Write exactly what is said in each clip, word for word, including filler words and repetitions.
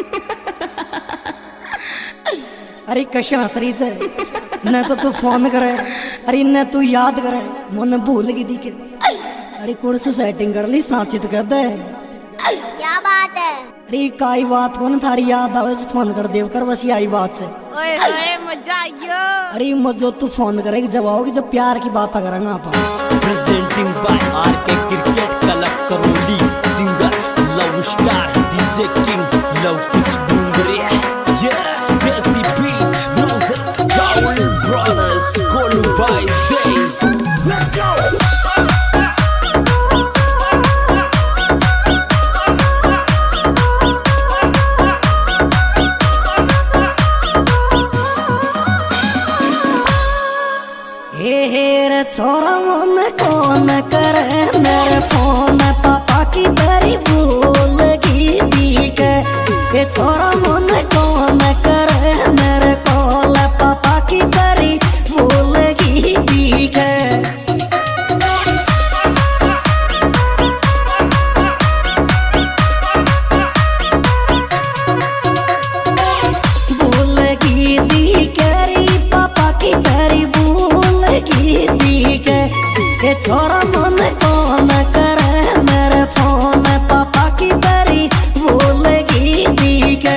अरे कशा हसरी से न तो तू फोन करे, अरे न तू याद करे, मन भूल गई थी के। अरे कौन सी सेटिंग कर ली साची तो कहते क्या बात है? अरे काई बात कौन थारी याद आवे फोन कर देव कर बस यही बात से। ओए ओए मजा आयो। अरे मजो तू फोन करेगी जब आओगी जब प्यार की बात करेंगे आप। Presenting by RK cricket club Karauli, singer love star DJ king love कुछ डूंगरे या desi beat music Rahul brothers Golu by day. Let's go. छोरा मन कौन करे मेरे फोन पापा की बड़ी भूल गई थी के। ये छोरा मन कौन करे मेरे कॉल पापा की बड़ी भूल गई थी के। भूल गई थी करी पापा की बड़ी भूल गई थी के। ये छोरा मन कौन करे मेरे फोन पापा की बड़ी भूल गई थी के।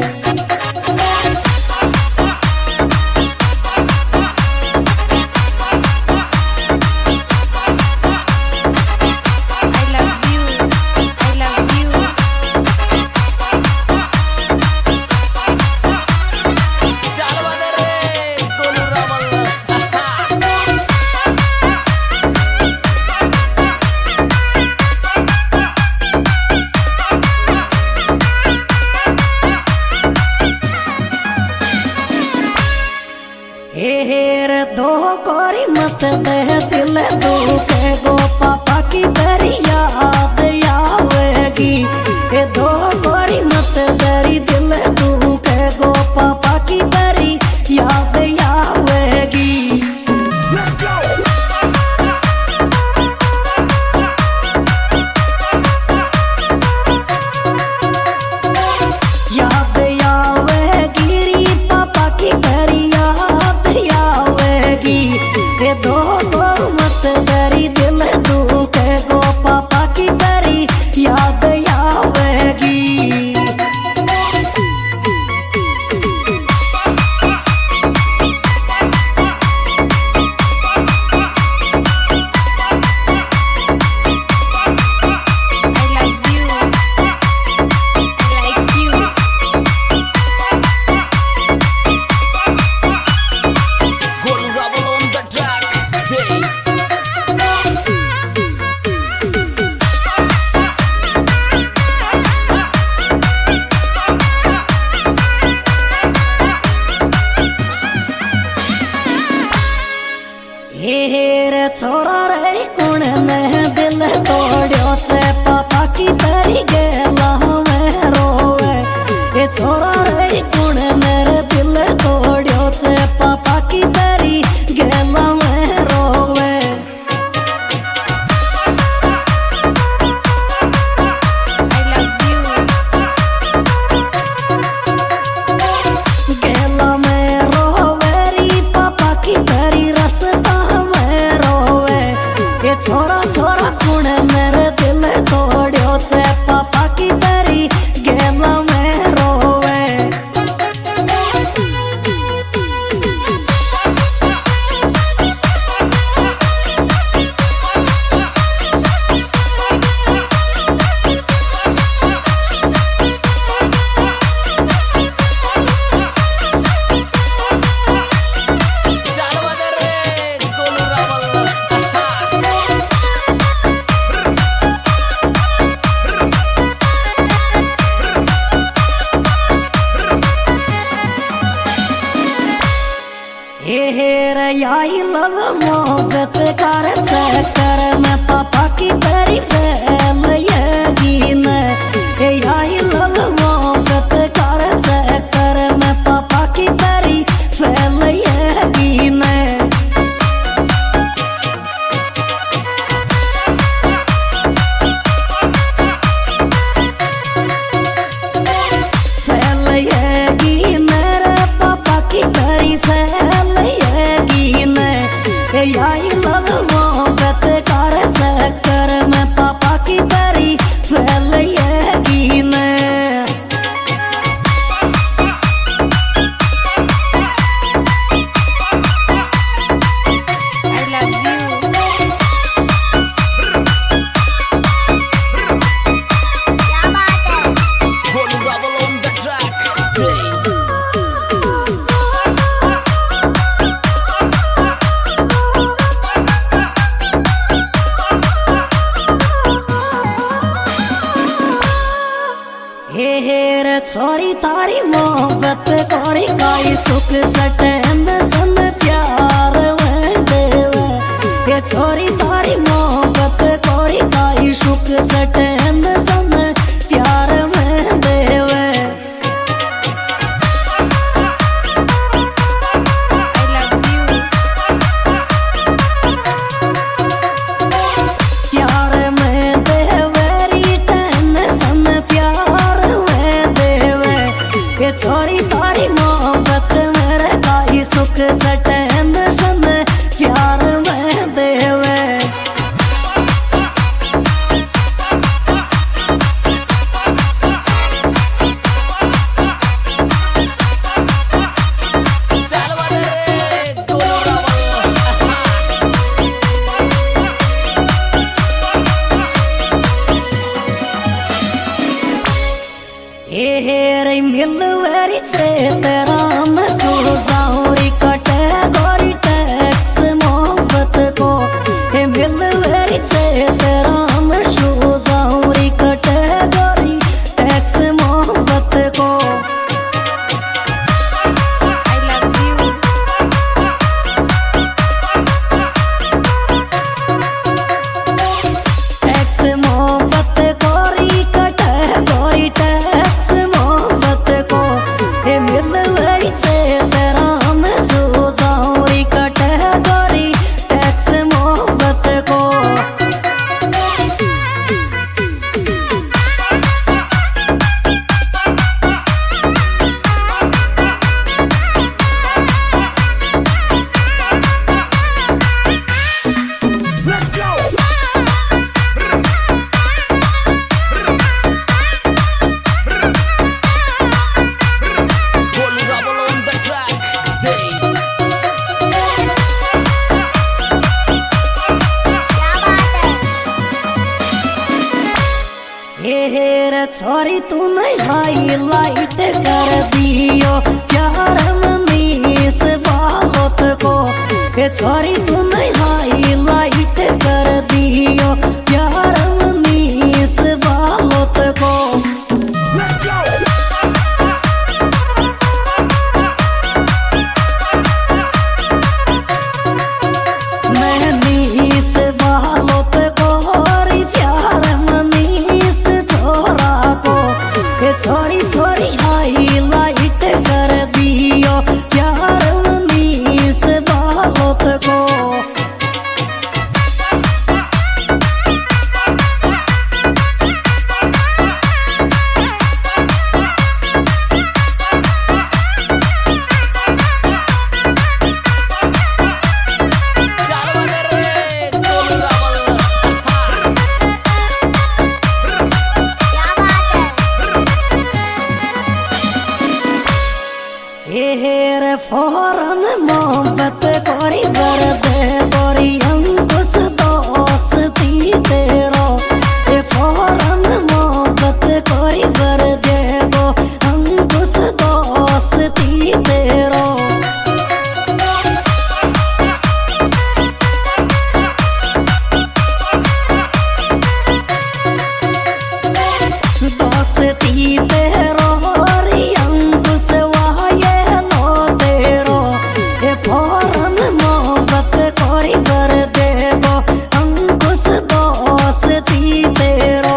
हेरे दो कोरी मत दे दिल दुखे गो पापा की बड़ी याद आवेगी। ये दो कोरी मत दरी दिल दुखे गो पापा की बड़ी याद आवेगी। याद आवेगी री पापा की बड़ी ये दो दो मत दरी दिल दुखे गो पापा की बड़ी याद आवेगी। हेरे छोरा रे कौन ने दिल तोड़ियो से पापा की बड़ी गेला में रोवे। ये छोरा रे कौन मेरे दिल तोड़ियो से पापा की बड़ी गेला में रोवे। गेला में रोवे री पापा की बड़ी रसता छोरा छोरा कौन मेरे दिल तोड़ियो से पापा की बड़ी गेला में रोवे। हेरे आई लव मोहब्बत कर चक्कर में पापा की बड़ी फैल येगी न। आई लव मोहब्बत कर चक्कर में पापा की बड़ी फैल येगी न। फैल छोरी तारी मोहब्बत कोरी काई सुख सटन सन प्यार में देवे ये छोरी तारी मोहब्बत कोरी काई सुख सटन सन प्यार में देवे प्यार में देवे रिटन सन प्यार में देवे ये छोरी तारी मोहब्बत मेरे काई सुख सटन सन प्यार में देवे रे मिलवेरी से तेरा मैं सोजाऊरी कैटेगरी टैक्स मोहब्बत को हे मिलवेरी से तेरा मैं सोजाऊरी कैटेगरी टैक्स मोहब्बत को आई लव यू टैक्स मोहब्बत कोरी कैटेगरी टैक्स मिलवरी से तेरा मैं सोजाऊरी कैटेगरी टैक्स मोहब्बत को हे छोरी तू नहीं हाईलाइट कर दियो प्यार मनीष बालोत को हे छोरी तू नहीं हाईलाइट कर दियो प्यार मनीष बालोत को मनीष बालोत को प्यार मनीष छोरा को छोरी छोरी हाईलाइट कर दियो प्यार मनीष बालोत को रे फौरन मोहब्बत कोरी वर दे कोरी अंकुश दोस्ती तेरो ए फौरन मोहब्बत कोरी वर दे गो अंकुश दोस्ती तेरो दोस्ती तेरो अंकुश फौरन मोहब्बत कोरी वर देगो अंकुश दोस्ती तेरो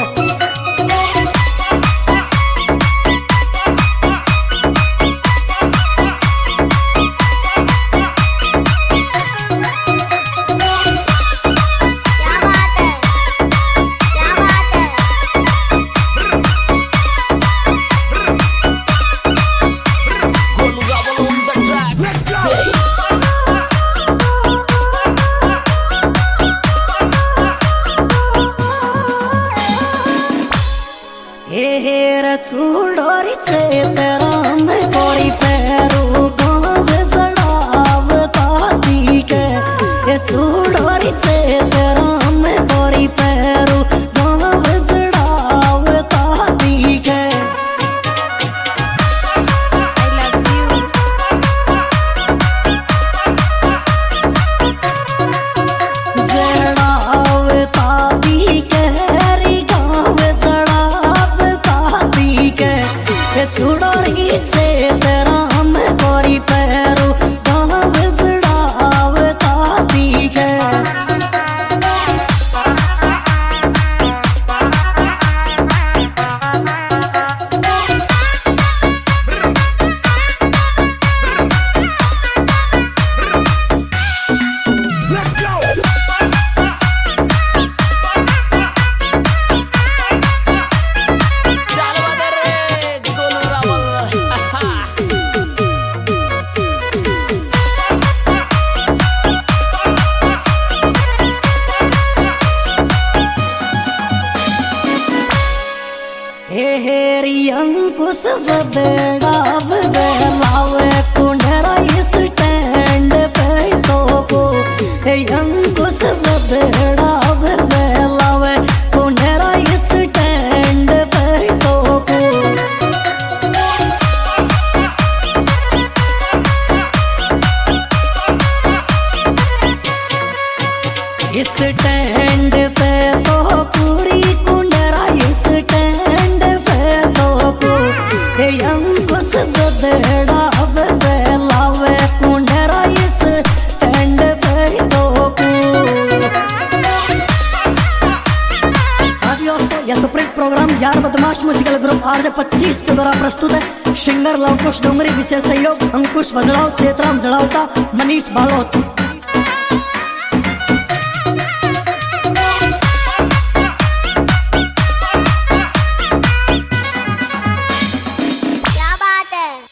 हेर चूड़ोरी से तेरा मैं कोरी पैरू गाँव जड़ावता दी के ये चूड़ोरी से तेरा मैं कोरी पैरू गाँव जड़ावता दी के आई लव यू जड़ावता दी के री गाँव जड़ावता दी के चुड़ोरी से तेरा हम गोरी पैरो गाँव जड़ावता दिखे हेरी अंकुश बदड़ाव लावे कुंडरा इस स्टैंड पे तो को अंकुश बदड़ाव लावे कुंडरा इस स्टैंड पे तो को इस स्टैंड पे तो पूरी कुंडरा इस स्टैंड अंकुश बदड़ा लावे कुंडरा इस स्टैंड पे तो यह सुप्रीम प्रोग्राम यार बदमाश म्यूजिकल ग्रुप आर जे पच्चीस के द्वारा प्रस्तुत है। सिंगर लवकुश डोंगरी, विशेष सहयोग अंकुश बदड़ाव, चेतराम जड़ावता, मनीष बालोत।